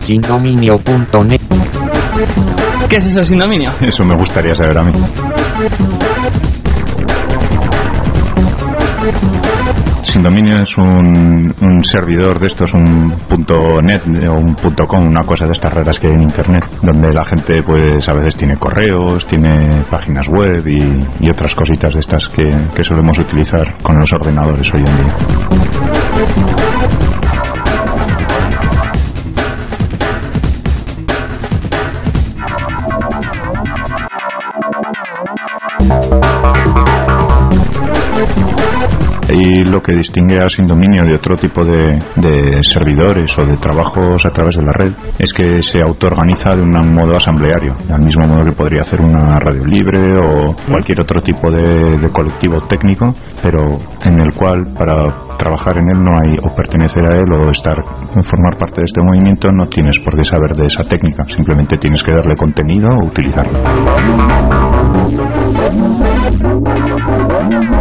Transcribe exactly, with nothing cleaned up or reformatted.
sin dominio punto net. ¿Qué es eso sin dominio? Eso me gustaría saber a mí. Sin dominio es un, un servidor de estos, un .net o un .com, una cosa de estas raras que hay en internet, donde la gente pues a veces tiene correos, tiene páginas web y, y otras cositas de estas que, que solemos utilizar con los ordenadores hoy en día. Y lo que distingue a Sin Dominio de otro tipo de, de servidores o de trabajos a través de la red es que se autoorganiza de un modo asambleario, al mismo modo que podría hacer una radio libre o cualquier otro tipo de, de colectivo técnico, pero en el cual para trabajar en él no hay, o pertenecer a él o estar, formar parte de este movimiento, no tienes por qué saber de esa técnica, simplemente tienes que darle contenido o utilizarlo.